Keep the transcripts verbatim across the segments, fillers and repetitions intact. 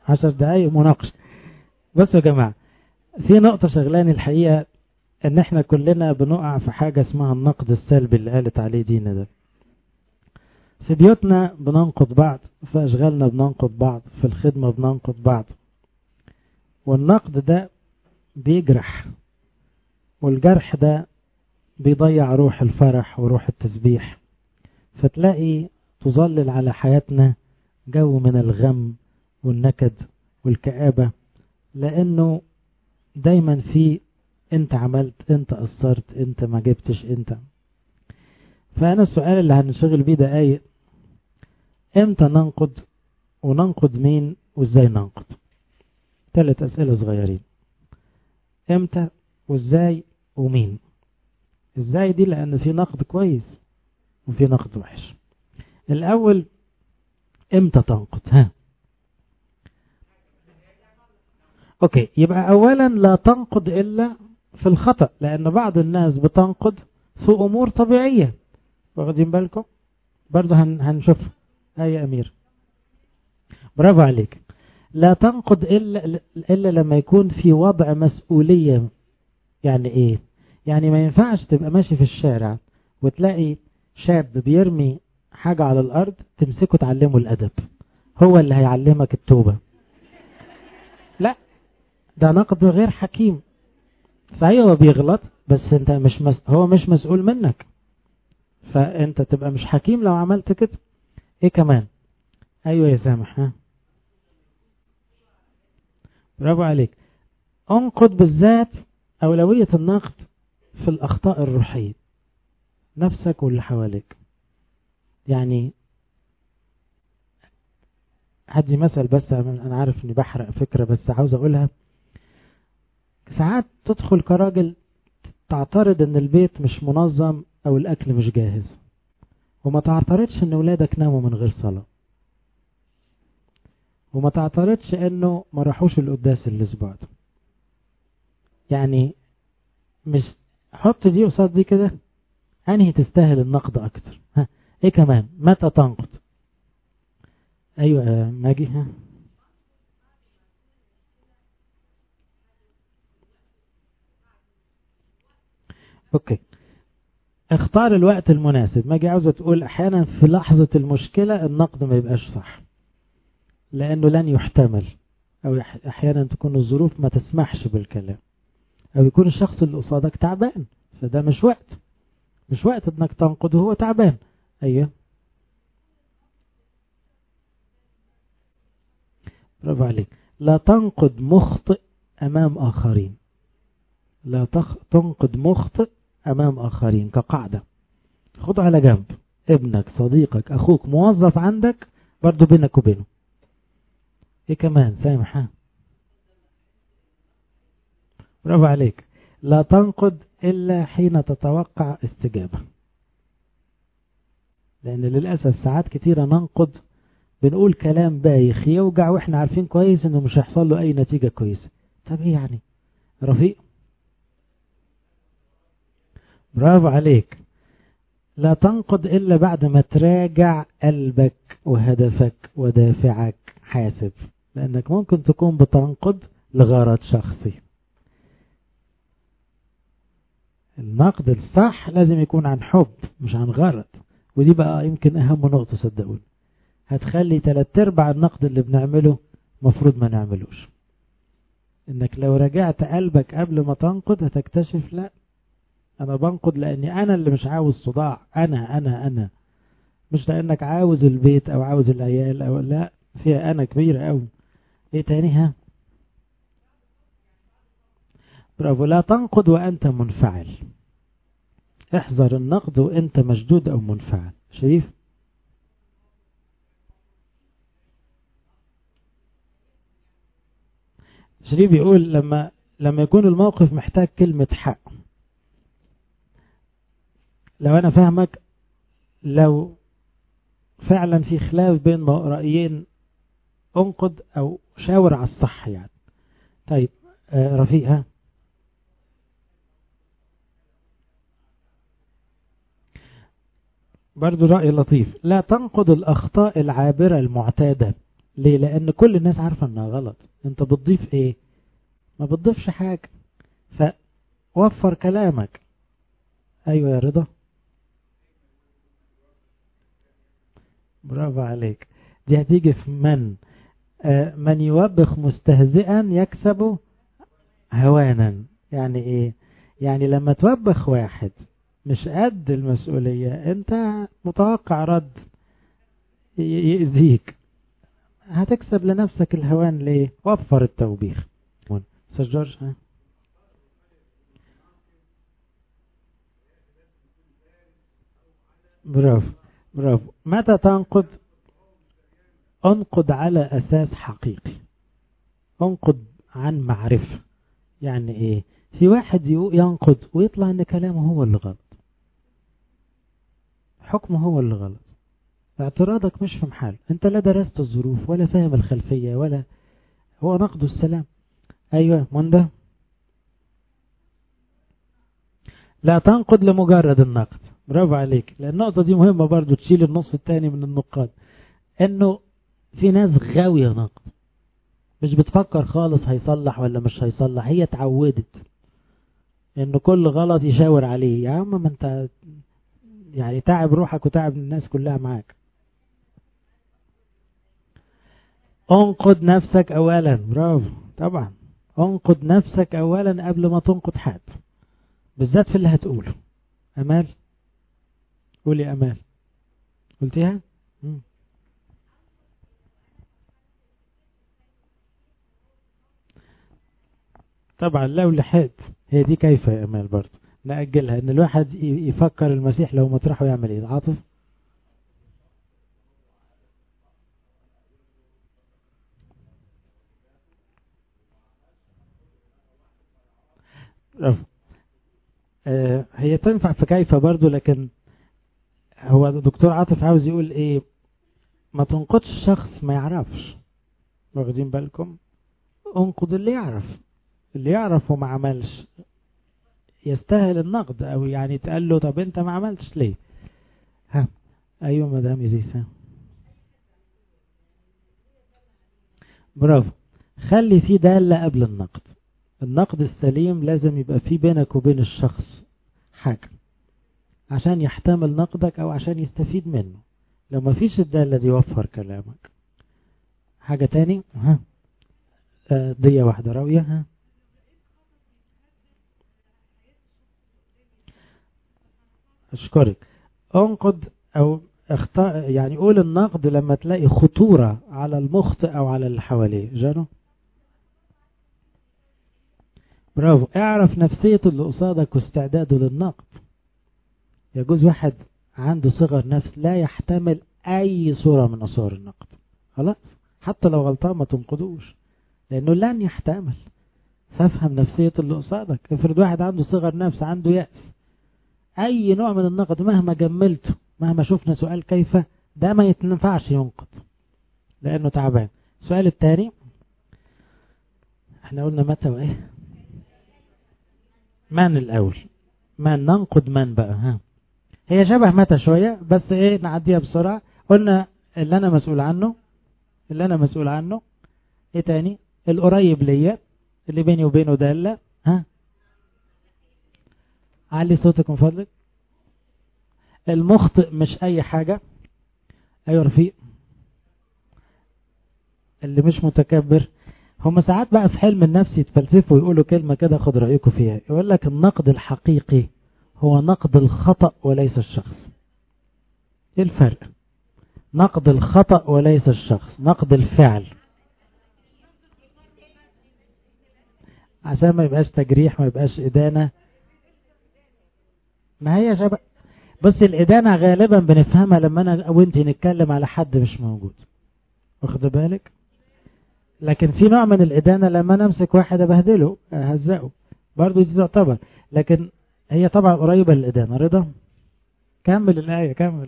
عشر دقايق مناقشة. بصوا يا جماعة، في نقطة شغلاني الحقيقة، ان احنا كلنا بنقع في حاجة اسمها النقد السلبي اللي قالت عليه دينا ده. في بيوتنا بننقد بعض، في اشغالنا بننقد بعض، في الخدمة بننقد بعض، والنقد ده بيجرح، والجرح ده بيضيع روح الفرح وروح التسبيح. فتلاقي تظلل على حياتنا جو من الغم والنكد والكآبة، لأنه دايما في انت عملت، انت قصرت، انت ما جبتش، انت. فأنا السؤال اللي هنشغل بيه دقايق، امتى ننقد، وننقد مين، وازاي ننقد؟ ثلاث أسئلة صغيرين. امتى وازاي ومين؟ ازاي دي لأن في نقد كويس وفي نقد وحش. الأول، امتى تنقد؟ ها اوكي، يبقى اولا لا تنقد الا في الخطأ، لان بعض الناس بتنقد في امور طبيعية، واخدين بالكم؟ برضو هن هنشوف. اي امير، برافو عليك. لا تنقد الا الا لما يكون في وضع مسؤولية. يعني ايه؟ يعني ما ينفعش تبقى ماشي في الشارع وتلاقي شاب بيرمي حاجة على الارض تمسكه تعلمه الادب، هو اللي هيعلمك التوبة. لا، ده نقد غير حكيم. صحيح هو بيغلط، بس انت مش مس... هو مش مسؤول منك، فانت تبقى مش حكيم لو عملت كده. ايه كمان؟ ايوه يا سامح. ها برافو عليك. انقد بالذات، اولوية النقد في الاخطاء الروحية، نفسك واللي حواليك. يعني هدي مثل، بس انا عارف اني بحرق فكرة بس عاوز اقولها. ساعات تدخل كراجل تعترض ان البيت مش منظم او الاكل مش جاهز، وما تعترضش ان ولادك ناموا من غير صلاة، وما تعترضش انه ما راحوش القداس الاسبوع ده. يعني مش حط دي قصاد دي كده، انهي تستاهل النقد اكتر؟ ها ايه كمان؟ متى تنقد؟ ايوه ماجي. ها اوكي، اختار الوقت المناسب. ماجي عاوزة تقول احيانا في لحظة المشكلة النقد ما يبقاش صح، لانه لن يحتمل، او احيانا تكون الظروف ما تسمحش بالكلام، او يكون الشخص اللي قصادك تعبان، فده مش وقت، مش وقت انك تنقد وهو تعبان. ايوه برافو عليك. لا تنقد مخطئ امام اخرين. لا تخ... تنقد مخطئ امام اخرين كقاعدة. خده على جنب، ابنك، صديقك، اخوك، موظف عندك، برضو بينك وبينه. ايه كمان سامح؟ ها برافو عليك. لا تنقد الا حين تتوقع استجابة، لان للأسف ساعات كتيرة ننقد بنقول كلام بايخ يوجع، واحنا عارفين كويس انه مش هيحصل له اي نتيجة كويسة. طب ايه يعني؟ رفيق، برافو عليك. لا تنقد إلا بعد ما تراجع قلبك وهدفك ودافعك، حاسب، لأنك ممكن تكون بتنقد لغرض شخصي. النقد الصح لازم يكون عن حب مش عن غرض، ودي بقى يمكن أهم نقطة صدقوني، هتخلي تلات ارباع النقد اللي بنعمله مفروض ما نعملوش. انك لو رجعت قلبك قبل ما تنقد هتكتشف لا، انا بنقد لاني انا اللي مش عاوز صداع، انا انا انا مش لانك عاوز البيت او عاوز العيال، او لا، فيها انا كبيرة او ايه تاني؟ ها برافو. لا تنقد وانت منفعل. احذر النقد وانت مشدود او منفعل. شريف، شريف يقول لما لما يكون الموقف محتاج كلمة حق. لو انا فاهمك، لو فعلا في خلاف بين رأيين انقد او شاور على الصح يعني. طيب آه رفيق. ها برضو رأي لطيف. لا تنقد الأخطاء العابرة المعتادة، ليه؟ لان كل الناس عارفة انها غلط. انت بتضيف ايه؟ ما بتضيفش حاجة. فوفر كلامك. ايوه يا رضا، برافو عليك. دي هتيجي في من آه من يوبخ مستهزئا يكسب هوانا. يعني ايه؟ يعني لما توبخ واحد مش قد المسؤولية، انت متوقع رد يأذيك، هتكسب لنفسك الهوان. ليه؟ وفر التوبيخ. سجارش ها؟ برافو برافو. متى تنقد؟ انقد على اساس حقيقي، انقد عن معرفة. يعني ايه؟ في واحد ينقد ويطلع ان كلامه هو اللي غلط، حكمه هو اللي غلط، اعتراضك مش في محل، انت لا درست الظروف ولا فاهم الخلفية ولا هو نقد السلام. ايوه منده. لا تنقد لمجرد النقد. برافو عليك، لان النقطة دي مهمة برضو، تشيل النص التاني من النقاد. انه في ناس غاوية نقد، مش بتفكر خالص هيصلح ولا مش هيصلح، هي اتعودت انه كل غلط يشاور عليه. يا عم ما انت يعني تعب روحك وتعب الناس كلها معاك. انقد نفسك اولا. برافو طبعا. انقد نفسك اولا قبل ما تنقد حد، بالذات في اللي هتقوله. امال، قولي امال. قلتيها؟ مم. طبعا لو لحقت. هي دي كيف يا امال برضه نأجلها، ان الواحد يفكر المسيح لو مطرحه يعمل ايه. عاطف. برافو. آه هي تنفع في كيف برضه، لكن هو دكتور عاطف عاوز يقول ايه؟ ما تنقدش شخص ما يعرفش. واخدين بالكم؟ انقد اللي يعرف. اللي يعرف وما عملش يستاهل النقد، او يعني تقال له طب انت ما عملتش ليه. ها؟ ايوه مدام يزيسا. برافو. خلي في دالة قبل النقد. النقد السليم لازم يبقى في بينك وبين الشخص حاجة عشان يحتمل نقدك او عشان يستفيد منه. لو ما فيش الدالة دي وفر كلامك. حاجة تاني. ها؟ آه دي واحدة راوية. ها؟ اشكرك. انقد او اختار، يعني قول النقد لما تلاقي خطورة على المخطئ او على اللي حواليه. جانو. برافو. اعرف نفسية اللي قصادك واستعداده للنقد. يجوز واحد عنده صغر نفس لا يحتمل اي صورة من صور النقد، خلاص حتى لو غلطان ما تنقدوش لانه لن يحتمل. فافهم نفسية اللي قصادك. افرض واحد عنده صغر نفس، عنده يأس، اي نوع من النقد مهما جملته، مهما شفنا سؤال كيف، ده ما يتنفعش ينقد لانه تعبان. السؤال الثاني احنا قلنا متى وايه؟ من الاول؟ من ننقد من بقى؟ ها؟ هي شبه متى شوية بس ايه، نعديها بسرعة. قلنا اللي انا مسؤول عنه، اللي انا مسؤول عنه. ايه تاني؟ القريب ليا، اللي بيني وبينه دالة. ها؟ علي صوتك من فضلك. المخطئ مش اي حاجة. ايوه رفيق. اللي مش متكبر. هم ساعات بقى في حلم النفس يتفلسفوا ويقولوا كلمة كده، خد رأيكم فيها. يقول لك النقد الحقيقي هو نقد الخطأ وليس الشخص. ايه الفرق؟ نقد الخطأ وليس الشخص، نقد الفعل، عشان ما يبقاش تجريح، ما يبقاش إدانة. ما هي شبه، بس الإدانة غالبا بنفهمها لما أنا وانتي نتكلم على حد مش موجود، واخد بالك؟ لكن في نوع من الإدانة لما نمسك واحد أبهدله أهزقه، برضو دي تعتبر. لكن هي طبعا قريبة للإدانة. رضا كمل الآية، كمل.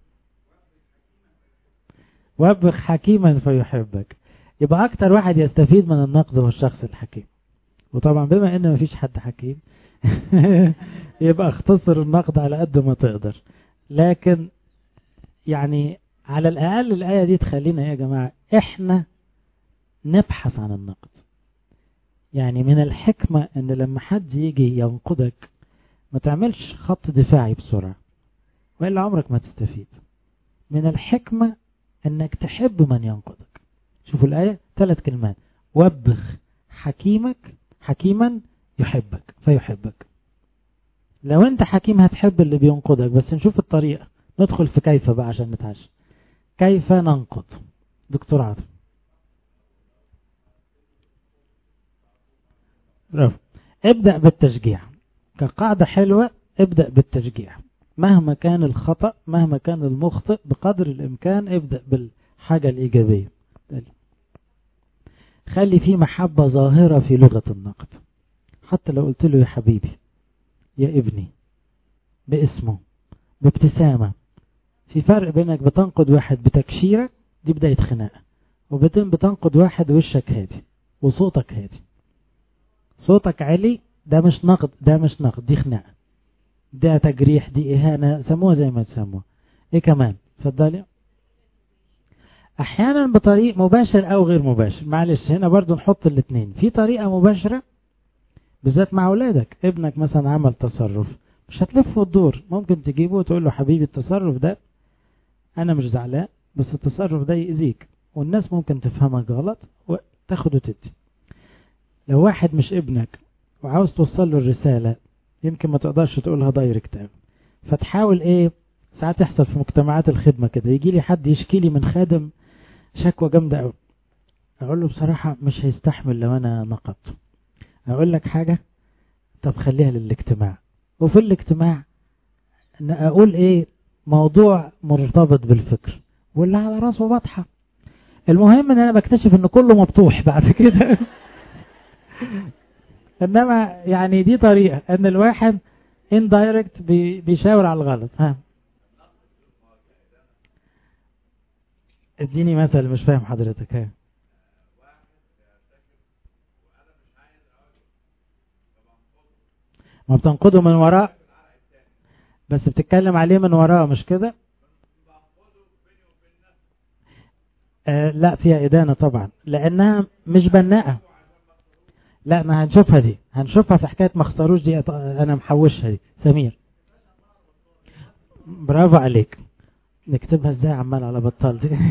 وابخ حكيما فيحبك. يبقى أكتر واحد يستفيد من النقد هو الشخص الحكيم. وطبعا بما ان مفيش حد حكيم يبقى اختصر النقد على قد ما تقدر. لكن يعني على الأقل الآية دي تخلينا يا جماعة احنا نبحث عن النقد. يعني من الحكمة ان لما حد يجي ينقدك ما تعملش خط دفاعي بسرعة وإلا عمرك ما تستفيد. من الحكمة انك تحب من ينقدك. شوفوا الآية ثلاث كلمات: وبخ حكيمك حكيما يحبك فيحبك. لو انت حكيم هتحب اللي بينقدك. بس نشوف الطريقة، ندخل في كيف بقى عشان نتعشى. كيف ننقد؟ دكتور عاطف. برافو. ابدأ بالتشجيع كقاعدة حلوة. ابدأ بالتشجيع مهما كان الخطأ، مهما كان المخطئ، بقدر الإمكان ابدأ بالحاجة الإيجابية. خلي فيه محبة ظاهرة في لغة النقد. حتى لو قلت له يا حبيبي، يا ابني، باسمه، بابتسامة. في فرق بينك بتنقد واحد بتكشيرة، دي بداية خناقة، وبين بتنقد واحد وشك هادي وصوتك هادي. صوتك عالي، ده مش نقد، ده مش نقد، دي خناقة، ده تجريح، دي إهانة، سموها زي ما تسموها. ايه كمان؟ اتفضلي. احيانا بطريق مباشر او غير مباشر. معلش هنا برضو نحط الاثنين. في طريقة مباشرة بالذات مع اولادك. ابنك مثلا عمل تصرف، مش هتلف وتدور، ممكن تجيبه وتقول له حبيبي التصرف ده انا مش زعلان، بس التصرف ده يأذيك والناس ممكن تفهمك غلط وتاخد وتدي. لو واحد مش ابنك وعاوز توصل له الرسالة، يمكن ما تقدرش تقولها دايركت، فتحاول ايه. ساعات يحصل في مجتمعات الخدمة كده، يجي لي حد يشكي لي من خادم شكوى جامدة قوي، اقول له بصراحة مش هيستحمل لو انا نقدته. اقول لك حاجة، طب خليها للاجتماع. وفي الاجتماع اقول ايه؟ موضوع مرتبط بالفكر واللي على راسه واضحة. المهم ان انا بكتشف ان كله مفتوح بعد كده. انما يعني دي طريقة ان الواحد indirect بيشاور على الغلط. ها اديني مثل، مش فاهم حضرتك. ها ما بتنقده من وراء، بس بتتكلم عليه من وراء، مش كده؟ آه لا، فيها إدانة طبعا لأنها مش بناءة. لا، ما هنشوفها دي، هنشوفها في حكاية ما اختاروش دي، أنا محوشها دي. سمير برافو عليك. نكتبها ازاي عمال على بطال دي؟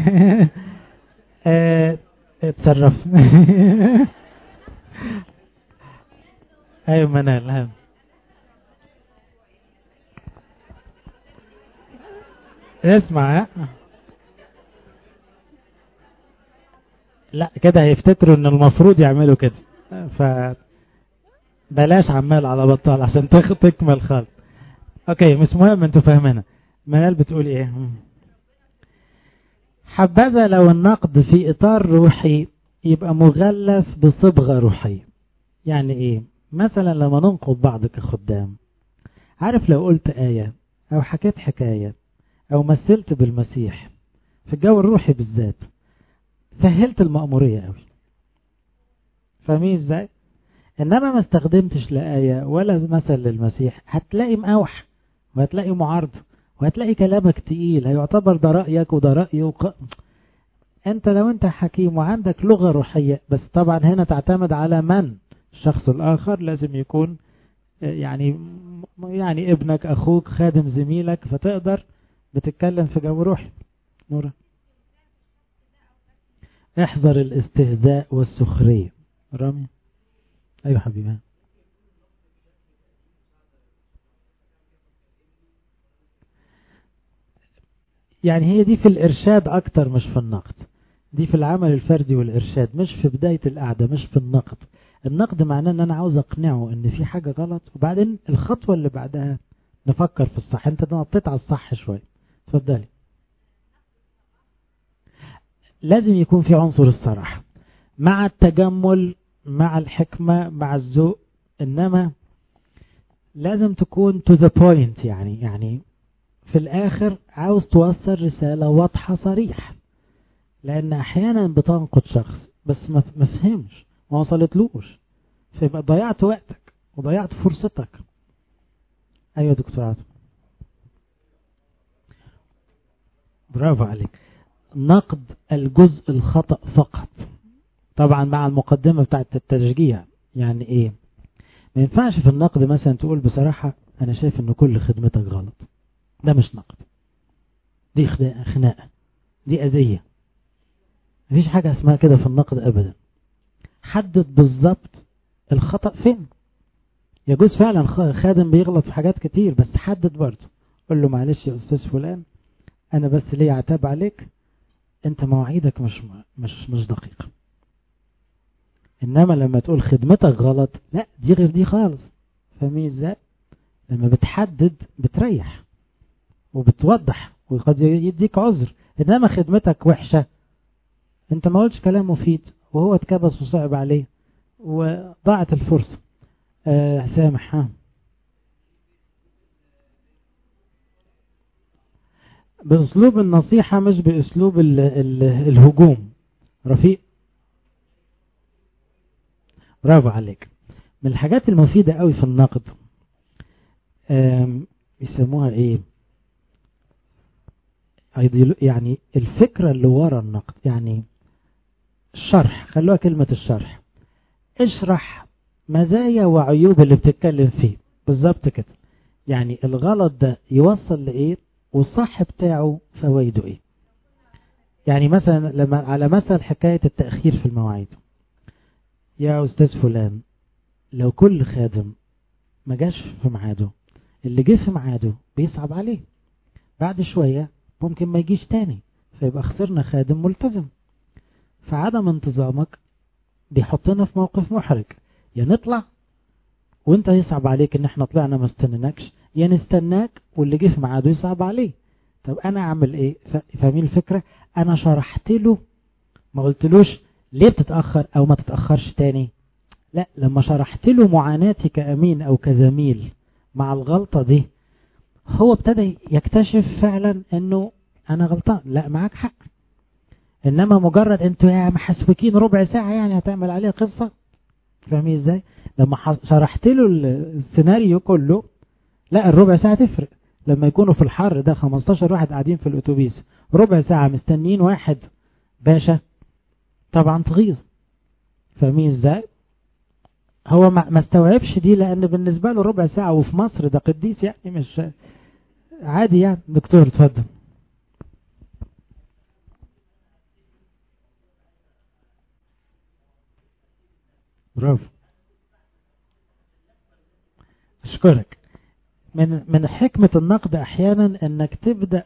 اه اتصرف. ايوه منال. اسمع، لا كده هيفتكروا ان المفروض يعملوا كده، فبلاش عمال على بطال عشان تكمل خالص. اوكي مش مهم، انتوا فاهمينها. منال بتقول ايه؟ حبذا لو النقد في اطار روحي يبقى مغلف بصبغة روحية. يعني ايه؟ مثلا لما ننقد بعض كخدام، عارف لو قلت آية او حكيت حكاية او مثلت بالمسيح في الجو الروحي بالذات، سهلت المأمورية قوي. فاهمين ازاي؟ انما ما استخدمتش لآية ولا مثل للمسيح، هتلاقي مقاوح وهتلاقي معارضة وهتلاقي كلامك تقيل، هيعتبر ده رأيك وده رأيي وق... انت لو انت حكيم وعندك لغة روحية، بس طبعا هنا تعتمد على من الشخص الآخر، لازم يكون يعني يعني ابنك، أخوك، خادم، زميلك، فتقدر بتتكلم في جو روحي. نورا، احذر الاستهزاء والسخرية. رامي، ايوه حبيبي. يعني هي دي في الإرشاد أكتر مش في النقد. دي في العمل الفردي والإرشاد، مش في بداية القعدة، مش في النقد. النقد معناه أن أنا عاوز أقنعه أن في حاجة غلط، وبعدين الخطوة اللي بعدها نفكر في الصح. أنت نطيت على الصح شوي، تفضلي. لازم يكون في عنصر الصراحة مع التجمل، مع الحكمة، مع الذوق، إنما لازم تكون to the point. يعني يعني في الآخر عاوز توصل رسالة واضحة صريح، لأن أحيانا بتنقد شخص بس ما فهمش، ما وصلتلوش، فيبقى ضيعت وقتك وضيعت فرصتك. أيوة دكتور عاطف، برافو عليك. نقد الجزء الخطأ فقط، طبعا مع المقدمة بتاعت التشجيع. يعني ايه؟ ما ينفعش في النقد مثلا تقول بصراحة انا شايف ان كل خدمتك غلط. ده مش نقد، دي خناقة، دي اذية. مفيش حاجة اسمها كده في النقد ابدا. حدد بالظبط الخطأ فين. يجوز فعلا خادم بيغلط في حاجات كتير، بس حدد برضه. قل له معلش يا استاذ فلان، انا بس ليه عتاب عليك، انت مواعيدك مش مش مش دقيقة. انما لما تقول خدمتك غلط، لا دي غير دي خالص. فاهمين ازاي؟ لما بتحدد بتريح وبتوضح وقد يديك عذر. انما خدمتك وحشة، انت ما قلتش كلام مفيد وهو اتكبس وصعب عليه وضاعت الفرصة. آه سامح. ها باسلوب النصيحة مش باسلوب ال ال الهجوم. رفيق، برافو عليك. من الحاجات المفيدة قوي في النقد يسموها ايه، يعني الفكرة اللي ورا النقد. يعني الشرح، خلوها كلمة الشرح. اشرح مزايا وعيوب اللي بتتكلم فيه بالظبط كده. يعني الغلط ده يوصل لإيه والصح بتاعه فوائده إيه. يعني مثلا لما على مثل حكاية التأخير في المواعيد، يا أستاذ فلان لو كل خادم ما جاش في ميعاده، اللي جه في ميعاده بيصعب عليه، بعد شوية ممكن ما يجيش تاني، فيبقى خسرنا خادم ملتزم. فعدم انتظامك بيحطنا في موقف محرج. يا نطلع وانت يصعب عليك ان احنا طلعنا ما استنناكش، يا نستناك واللي جه في ميعاده يصعب عليه. طب انا اعمل ايه؟ فاهمين الفكرة؟ انا شرحت له، ما قلتلوش ليه بتتأخر او ما تتأخرش تاني. لا، لما شرحت له معاناتي كأمين او كزميل مع الغلطة دي، هو ابتدى يكتشف فعلا انه انا غلطان. لا معاك حق. انما مجرد انتوا يا محسوكين ربع ساعة يعني هتعمل عليه قصة. فاهمين ازاي؟ لما شرحت له السيناريو كله، لا الربع ساعة تفرق. لما يكونوا في الحر ده خمستاشر واحد قاعدين في الاتوبيس ربع ساعة مستنين واحد باشا، طبعا تغيظ. فاهمين ازاي؟ هو ما استوعبش دي، لان بالنسبة له ربع ساعة وفي مصر ده قديس يعني، مش عادي يعني. دكتور اتفضل. برافو، اشكرك. من من حكمة النقد احيانا انك تبدأ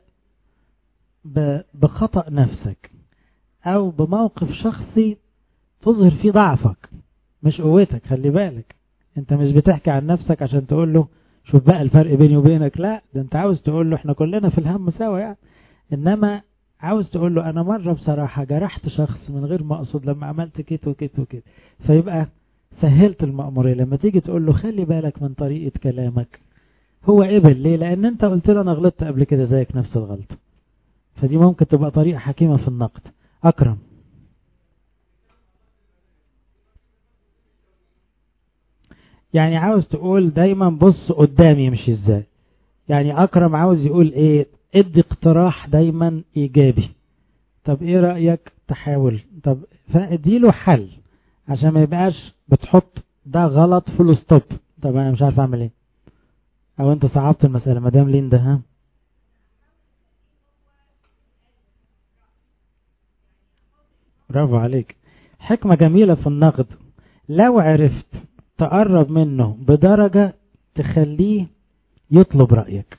بخطأ نفسك او بموقف شخصي تظهر فيه ضعفك مش قوتك. خلي بالك، انت مش بتحكي عن نفسك عشان تقول له شوف بقى الفرق بيني وبينك، لا ده انت عاوز تقول له احنا كلنا في الهم سوا يعني. انما عاوز تقول له انا مرة بصراحة جرحت شخص من غير ما اقصد لما عملت كده وكده وكده، فيبقى سهلت المأمورية. لما تيجي تقول له خلي بالك من طريقة كلامك، هو قبل. ليه؟ لان انت قلت له انا غلطت قبل كده زيك نفس الغلطة. فدي ممكن تبقى طريقة حكيمة في النقد. اكرم، يعني عاوز تقول دايما بص قدامي مش ازاي. يعني اكرم عاوز يقول ايه؟ ادي اقتراح دايما ايجابي. طب ايه رأيك تحاول؟ طب فاديله حل عشان ما يبقاش بتحط ده غلط فول ستوب. طب انا مش عارف اعمل ايه، او انت صعبت المسألة. مدام ليندا، ها برافو عليك. حكمة جميلة في النقد. لو عرفت تقرب منه بدرجة تخليه يطلب رأيك،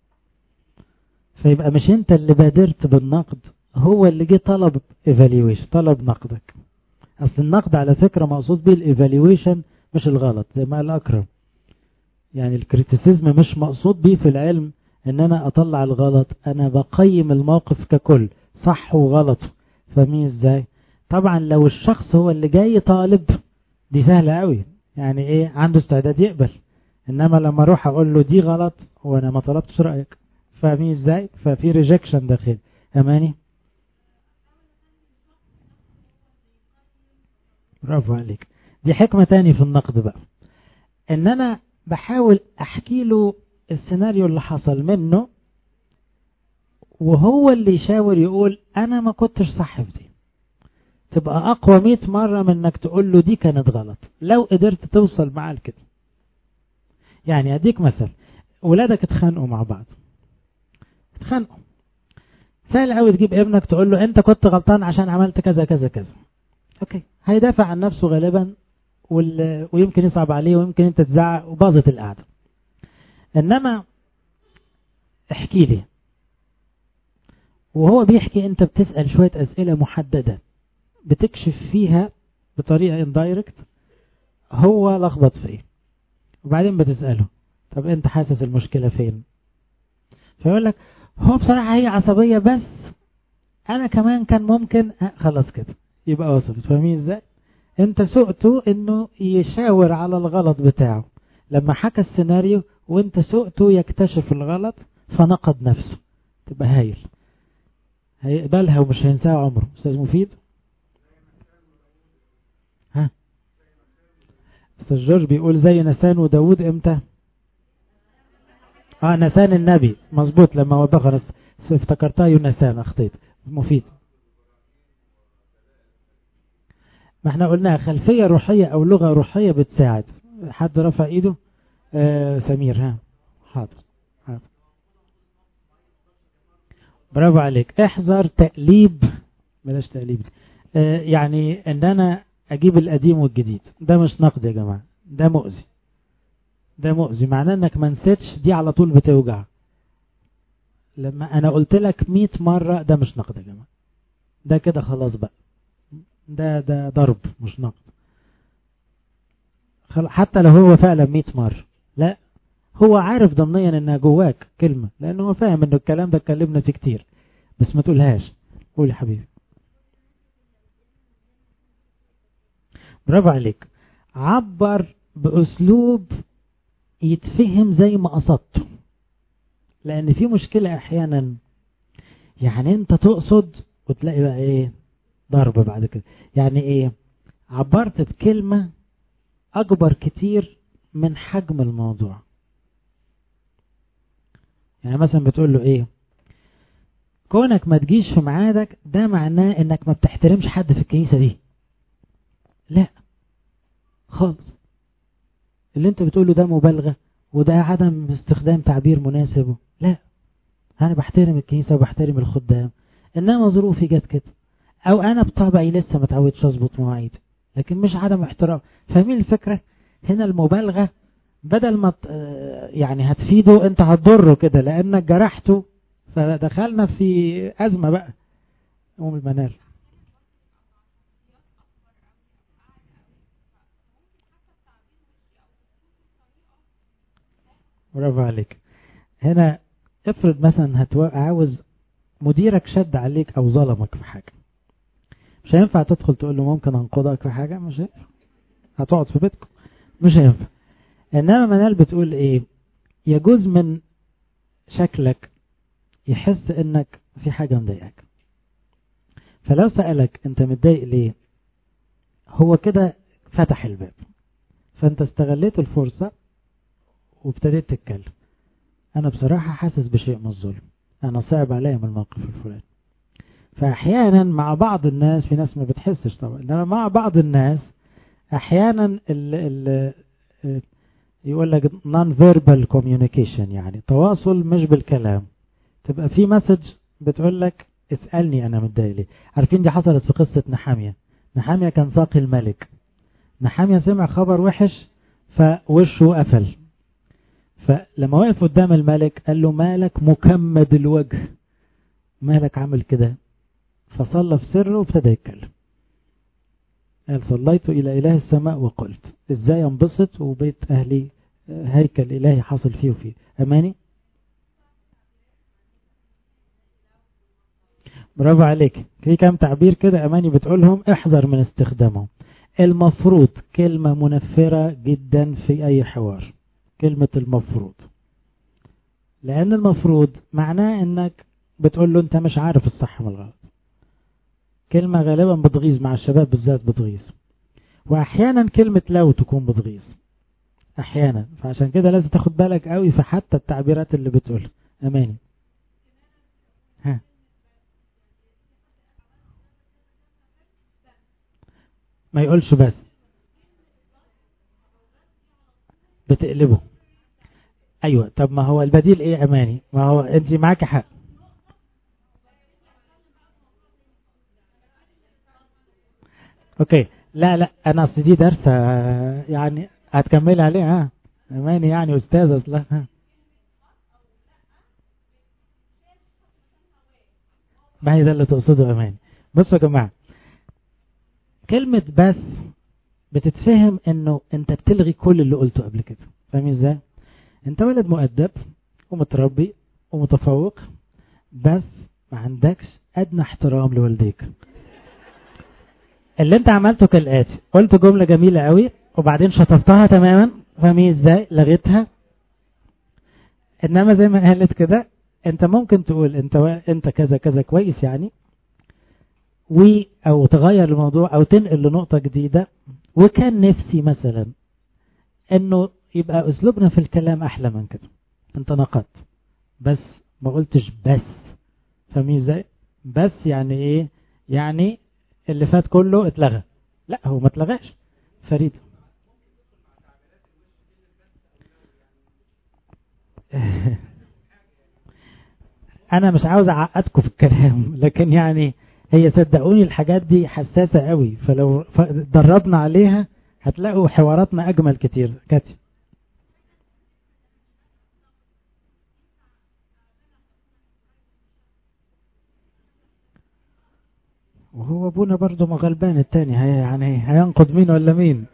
فيبقى مش انت اللي بادرت بالنقد، هو اللي جه طلب ايفالويشن، طلب نقدك. اصل النقد على فكرة مقصود به الايفالويشن مش الغلط زي ما قال اكرم. يعني الكريتيسيزم مش مقصود به في العلم ان انا اطلع الغلط، انا بقيم الموقف ككل صح وغلط. فاهمين ازاي؟ طبعا لو الشخص هو اللي جاي طالب دي سهلة قوي، يعني ايه عنده استعداد يقبل. انما لما اروح اقول له دي غلط وانا ما طلبتش رأيك، فاهمين ازاي؟ ففي ريجكشن داخل. اماني، برافو عليك. دي حكمة تاني في النقد بقى، ان انا بحاول احكي له السيناريو اللي حصل منه وهو اللي يشاور يقول انا ما كنتش صح في دي، تبقى اقوى مئة مرة من انك تقول له دي كانت غلط لو قدرت توصل معاه لكده. يعني اديك مثل، ولادك اتخانقوا مع بعض، اتخانقوا، سهل قوي تجيب ابنك تقول له انت كنت غلطان عشان عملت كذا كذا كذا، اوكي هيدافع عن نفسه غالبا وال... ويمكن يصعب عليه ويمكن انت تزعق وباظت القعده. انما احكي لي، وهو بيحكي انت بتسأل شوية اسئلة محددة بتكشف فيها بطريقة اندايركت هو لخبط في ايه، وبعدين بتسأله طب انت حاسس المشكلة فين، فيقول لك هو بصراحة هي عصبية بس انا كمان كان ممكن أه خلاص كده يبقى وصفت. فاهمين ازاي؟ انت سؤته انه يشاور على الغلط بتاعه لما حكى السيناريو، وانت سؤته يكتشف الغلط فنقد نفسه، تبقى هايل، هيقبلها ومش هينساها عمره. استاذ مفيد، ها استاذ جورج بيقول زي نسان وداود امتى؟ اه نسان النبي مظبوط، لما وبخ افتكرتها يونسان، اخطيت. مفيد، ما احنا قلنا خلفية روحية او لغة روحية بتساعد. حد رفع ايده؟ آه سمير، ها حاضر حاضر برافو عليك. احذر تقليب، بلاش تقليب آه يعني ان انا اجيب القديم والجديد، ده مش نقد يا جماعة، ده مؤذي، ده مؤذي، معناه انك ما نسيتش دي على طول بتوجع. لما انا قلت لك مئة مرة ده مش نقد يا جماعة، ده كده خلاص بقى، ده ده ضرب مش نقد، حتى لو هو فعلا مئة مرة. لا، هو عارف ضمنيا انها جواك كلمة، لانه هو فاهم انه الكلام ده اتكلمنا فيه كتير، بس ما تقولهاش. قول يا حبيبي. برافو عليك، عبر بأسلوب يتفهم زي ما قصدته، لان في مشكلة احيانا يعني انت تقصد وتلاقي بقى ايه ضرب بعد كده. يعني ايه؟ عبرت بكلمة اكبر كتير من حجم الموضوع. يعني مثلا بتقول له ايه، كونك ما تجيش في ميعادك ده معناه انك ما بتحترمش حد في الكنيسة دي. لا خالص، اللي انت بتقوله ده مبالغة وده عدم استخدام تعبير مناسب. لا، انا بحترم الكنيسة وبحترم الخدام، انما ظروفي جت كده، او انا بطبعي لسه ما اتعودتش اظبط مواعيد، لكن مش عدم احترام. فاهمين الفكرة؟ هنا المبالغة بدل ما يعني هتفيده انت هتضره كده لانك جرحته، فدخلنا في ازمة بقى. ام المنال، برافو عليك. هنا افرض مثلا عاوز مديرك شد عليك او ظلمك في حاجة، مش هينفع تدخل تقول له ممكن انقضك في حاجة، مش هينفع، هتقعد في بيتكم، مش هينفع. انما منال بتقول ايه، يجوز من شكلك يحس انك في حاجة مضايقك، فلو سألك انت متضايق ليه، هو كده فتح الباب، فانت استغليت الفرصة وابتديت تتكلم. انا بصراحة حاسس بشيء من الظلم، انا صعب عليا من الموقف الفلاني. فاحيانا مع بعض الناس، في ناس ما بتحسش طبعا، انما مع بعض الناس احيانا ال ال يقول لك non verbal communication، يعني تواصل مش بالكلام، تبقى في مسج بتقول لك اسألني انا متضايق ليه. عارفين دي حصلت في قصة نحامية. نحامية كان ساقي الملك، نحامية سمع خبر وحش فوشه قفل، فلما وقف قدام الملك قال له مالك مكمد الوجه، مالك عامل كده، فصلى في سره وابتدى يتكلم. قال صليت إلى إله السماء وقلت إزاي انبسط وبيت أهلي هيكل إلهي حاصل فيه وفيه. أماني، برافو عليك. في كام تعبير كده أماني بتقولهم احذر من استخدامهم. المفروض كلمة منفرة جدا في أي حوار، كلمة المفروض، لأن المفروض معناه أنك بتقول له أنت مش عارف الصح من الغلط. كلمة غالبا بتغيظ، مع الشباب بالذات بتغيظ، وأحيانا كلمة لو تكون بتغيظ أحيانا، فعشان كده لازم تاخد بالك قوي في حتى التعبيرات اللي بتقولها. أماني، ها ما يقولش بس، بتقلبه. ايوه، طب ما هو البديل ايه اماني؟ ما هو انت معاك حق. اوكي، لا لا، انا اصل دي درس يعني هتكمل عليها. ها اماني يعني استاذ اصلا. ها ما هي ده اللي تقصده اماني. بصوا يا جماعه، كلمه بس بتتفهم انه انت بتلغي كل اللي قلته قبل كده. فاهم ازاي؟ انت ولد مؤدب ومتربي ومتفوق، بس ما عندكش ادنى احترام لوالديك. اللي انت عملته كالاتي: قلت جملة جميلة قوي وبعدين شطبتها تماما. فاهمين ازاي؟ لغيتها. انما زي ما قالت كده، انت ممكن تقول انت و... انت كذا كذا كويس يعني، و او تغير الموضوع او تنقل لنقطة جديدة. وكان نفسي مثلا انه يبقى اسلوبنا في الكلام احلى من كده. انت نقدت بس ما قلتش بس. فاهمين ازاي؟ بس يعني ايه؟ يعني اللي فات كله اتلغى. لا، هو ما اتلغاش فريد. انا مش عاوز اعقدكم في الكلام، لكن يعني هي صدقوني الحاجات دي حساسة قوي، فلو ف- دربنا عليها هتلاقوا حواراتنا اجمل كتير. كاتي. وهو ابونا برضو مغلبان التاني، هي يعني هينقض مين ولا مين؟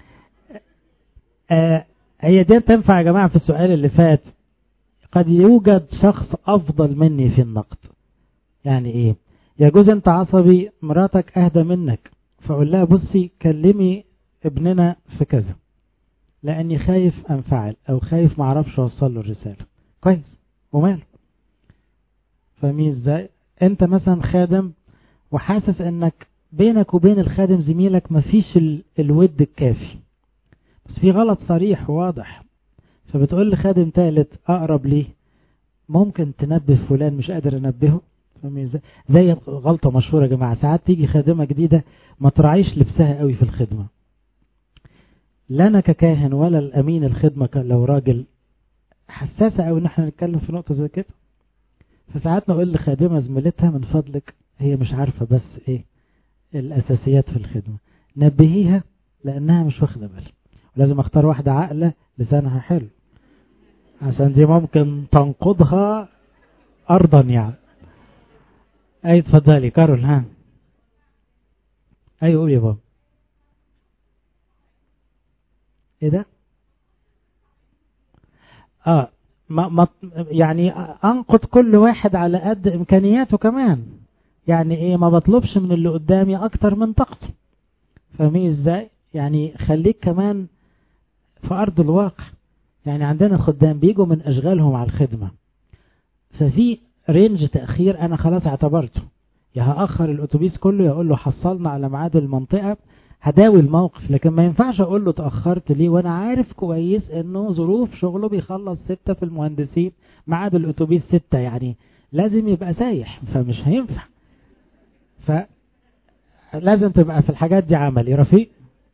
آه هي دي تنفع يا جماعة في السؤال اللي فات. قد يوجد شخص افضل مني في النقد. يعني ايه؟ يجوز انت عصبي، مراتك اهدى منك، فاقول لها بصي كلمي ابننا في كذا لاني خايف انفعل او خايف معرفش اوصل له الرسالة. كويس، وماله؟ فاهمين ازاي؟ انت مثلا خادم وحاسس انك بينك وبين الخادم زميلك مفيش ال... الود الكافي، بس في غلط صريح وواضح، فبتقول لخادم ثالث اقرب ليه: ممكن تنبه فلان مش قادر انبهه. فاهمين ازاي؟ زي غلطة مشهورة يا جماعة، ساعات تيجي خادمة جديدة ما تراعيش لبسها قوي في الخدمة. لا انا ككاهن ولا الامين الخدمة لو راجل حساسة قوي ان احنا نتكلم في نقطة زي كده. فساعات نقول لخادمة زميلتها: من فضلك هي مش عارفة بس ايه الاساسيات في الخدمة، نبهيها لانها مش واخدة بالها. ولازم اختار واحدة عاقلة لسانها حلو، عشان دي ممكن تنقضها ارضا يعني. اي اتفضلي كارول. ها اي قول يا بابا. ايه ده؟ اه ما ما يعني انقد كل واحد على قد امكانياته كمان. يعني ايه؟ ما بطلبش من اللي قدامي اكتر من طاقته. فاهمين ازاي؟ يعني خليك كمان في ارض الواقع. يعني عندنا خدام بيجوا من اشغالهم على الخدمة، ففي رينج تأخير انا خلاص اعتبرته، يا هأخر الاتوبيس كله يا اقول له حصلنا على ميعاد المنطقة. هداوي الموقف، لكن ما ينفعش اقول له تأخرت ليه وانا عارف كويس انه ظروف شغله بيخلص ستة في المهندسين، ميعاد الاتوبيس ستة، يعني لازم يبقى سايح، فمش هينفع. فلازم تبقى في الحاجات دي عملي. رفيق،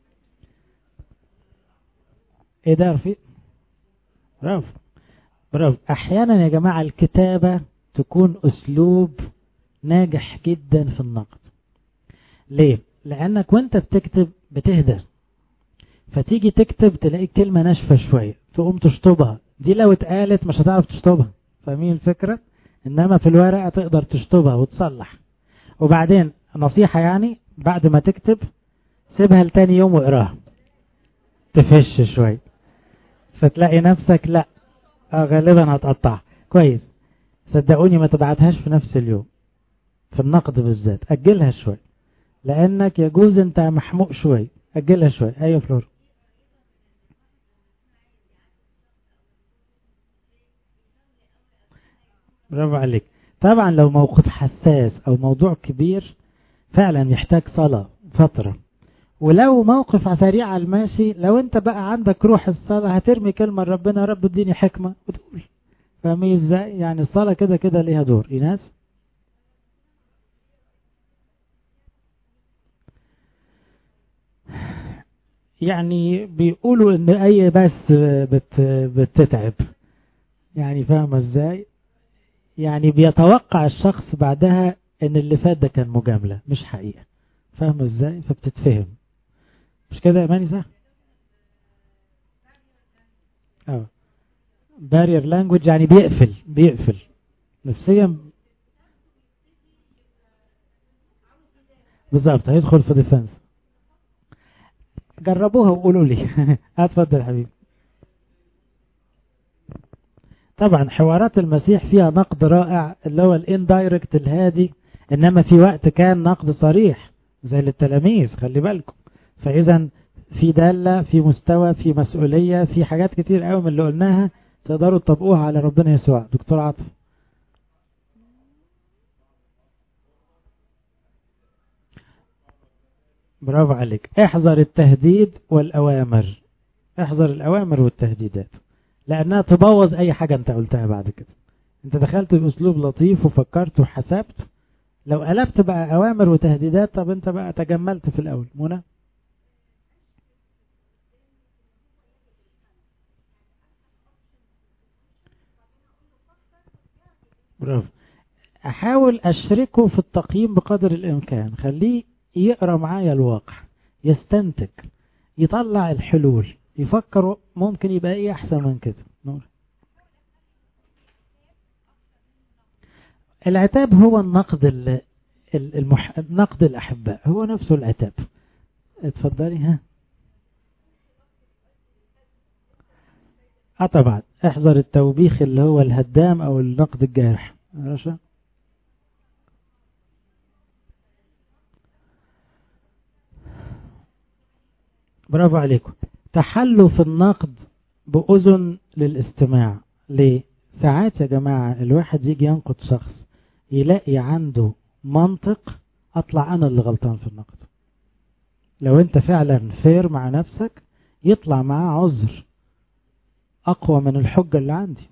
ايه ده يا رفيق؟ برافو برافو. احيانا يا جماعة الكتابة تكون اسلوب ناجح جدا في النقد. ليه؟ لانك وانت بتكتب بتهدى، فتيجي تكتب تلاقي كلمة ناشفة شوية تقوم تشطبها. دي لو اتقالت مش هتعرف تشطبها. فاهمين الفكرة؟ انما في الورقة تقدر تشطبها وتصلح. وبعدين نصيحة يعني، بعد ما تكتب سيبها لتاني يوم واقراها تفش شوية، فتلاقي نفسك لا آه غالبا هتقطع كويس. صدقوني ما تبعتهاش في نفس اليوم، في النقد بالذات أجلها شوية، لأنك يجوز أنت محموق شوية. أجلها شوية. أيوة فلور. برافو عليك. طبعا لو موقف حساس أو موضوع كبير فعلا يحتاج صلاة فترة. ولو موقف سريع على الماشي، لو انت بقى عندك روح الصلاة هترمي كلمة ربنا: رب اديني حكمة وتقول. فاهمين ازاي؟ يعني الصلاة كده كده ليها دور. ايناس. يعني بيقولوا ان اي بس بت بتتعب، يعني فاهمة ازاي؟ يعني بيتوقع الشخص بعدها ان اللي فات ده كان مجاملة مش حقيقة، فاهمة ازاي؟ فبتتفهم، مش كده يا ماني صح؟ اه barrier language يعني بيقفل بيقفل نفسيا بالظبط، هيدخل في ديفنس. جربوها وقولوا لي. اتفضل يا حبيبي. طبعا حوارات المسيح فيها نقد رائع اللي هو الاندايركت الهادي، انما في وقت كان نقد صريح زي للتلاميذ، خلي بالكم. فاذا في دالة، في مستوى، في مسؤولية، في حاجات كتير قوي من اللي قلناها تقدروا تطبقوها على ربنا يسوع. دكتور عاطف. برافو عليك. احذر التهديد والأوامر، احذر الأوامر والتهديدات، لأنها تبوظ أي حاجة أنت قلتها بعد كده. أنت دخلت بأسلوب لطيف وفكرت وحسبت، لو قلبت بقى أوامر وتهديدات طب أنت بقى تجملت في الأول. منى. برافو. أحاول أشركه في التقييم بقدر الإمكان، خليه يقرأ معايا الواقع، يستنتج، يطلع الحلول، يفكر ممكن يبقى إيه أحسن من كده. نور. العتاب هو النقد ال- ال- المح... نقد الأحباء هو نفسه العتاب. اتفضلي. ها. اه طبعا احذر التوبيخ اللي هو الهدام او النقد الجارح. رشا. برافو عليكم. تحلوا في النقد بأذن للاستماع. ليه؟ ساعات يا جماعة الواحد يجي ينقد شخص يلاقي عنده منطق، اطلع انا اللي غلطان في النقد. لو انت فعلا فير مع نفسك يطلع معاه عذر اقوى من الحجة اللي عندي.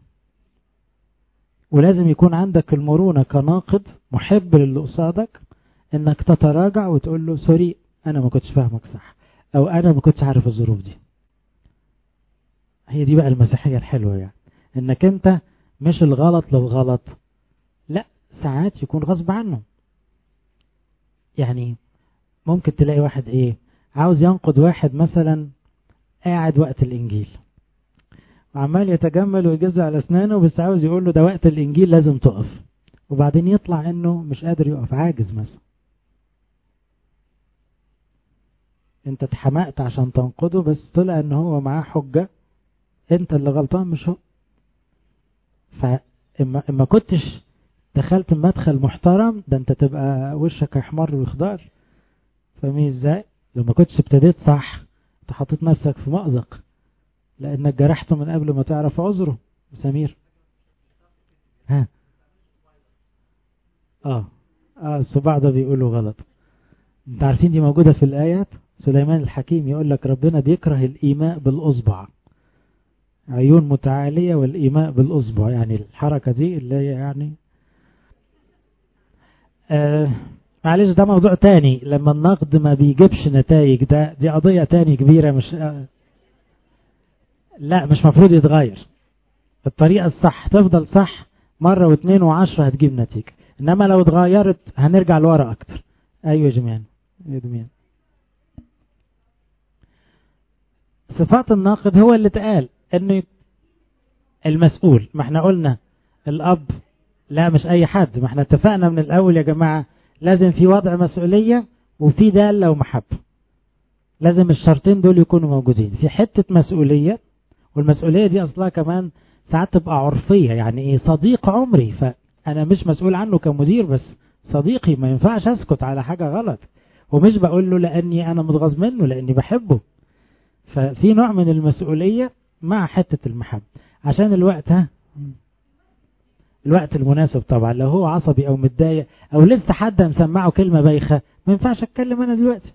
ولازم يكون عندك المرونة كناقد محب للي قصادك انك تتراجع وتقول له سوري انا ما كنتش فاهمك صح، او انا ما كنتش عارف الظروف دي. هي دي بقى المسيحية الحلوة، يعني انك انت مش الغلط لو غلط، لا ساعات يكون غصب عنه. يعني ممكن تلاقي واحد ايه عاوز ينقد واحد مثلا قاعد وقت الانجيل وعمال يتجمل ويجز على اسنانه، بس عاوز يقول له ده وقت الانجيل لازم تقف، وبعدين يطلع انه مش قادر يقف، عاجز مثلا. انت اتحمقت عشان تنقده بس طلع ان هو معاه حجة، انت اللي غلطان مش هو. فاما اما كنتش دخلت مدخل محترم ده انت تبقى وشك يحمر ويخضر. فاهمين ازاي؟ لما كنتش ابتديت صح انت حطيت نفسك في مأزق لانك جرحته من قبل ما تعرف عذره. سمير. ها. اه اه الصباع ده بيقولوا غلط. انت عارفين دي موجودة في الآيات. سليمان الحكيم يقول لك ربنا بيكره الإيماء بالأصبع، عيون متعالية والإيماء بالأصبع، يعني الحركة دي اللي هي يعني آه معلش ده موضوع تاني. لما النقد ما بيجيبش نتائج ده دي قضية تاني كبيرة. مش آه لا مش مفروض يتغير. الطريقة الصح تفضل صح مرة واثنين وعشرة هتجيب نتيجة، انما لو اتغيرت هنرجع لورا اكتر. ايوه جميعا. جميعا. صفات الناقد هو اللي اتقال انه المسؤول. ما احنا قلنا الاب لا مش اي حد، ما احنا اتفقنا من الاول يا جماعة لازم في وضع مسؤولية وفي دالة ومحبة، لازم الشرطين دول يكونوا موجودين في حتة مسؤولية. والمسؤولية دي اصلها كمان ساعات تبقى عرفية، يعني ايه صديق عمري، فانا مش مسؤول عنه كمدير بس صديقي، ما ينفعش اسكت على حاجة غلط، ومش بقول له لاني انا متغاظ منه لاني بحبه. ففي نوع من المسؤولية مع حتة المحبة عشان الوقت. ها الوقت المناسب طبعا. لو هو عصبي او متضايق او لسه حد مسمعه كلمة بايخة ما ينفعش اتكلم انا دلوقتي.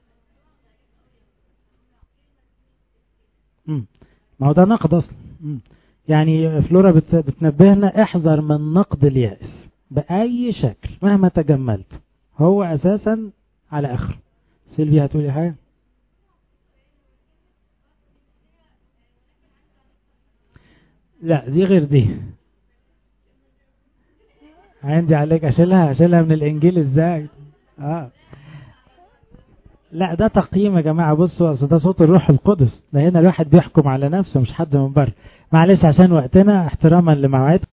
مم. ما هو ده نقد اصلا. مم. يعني فلورا بت... بتنبهنا احذر من نقد اليأس بأي شكل مهما تجملت، هو اساسا على اخره. سيلفيا هتقولي حاجة؟ لا دي غير دي. عندي عليك اشيلها اشيلها من الانجيل ازاي؟ اه لا ده تقييم يا جماعة. بصوا اصل ده صوت الروح القدس، ده هنا الواحد بيحكم على نفسه مش حد من بره. معلش عشان وقتنا احتراما لمواعيدكم.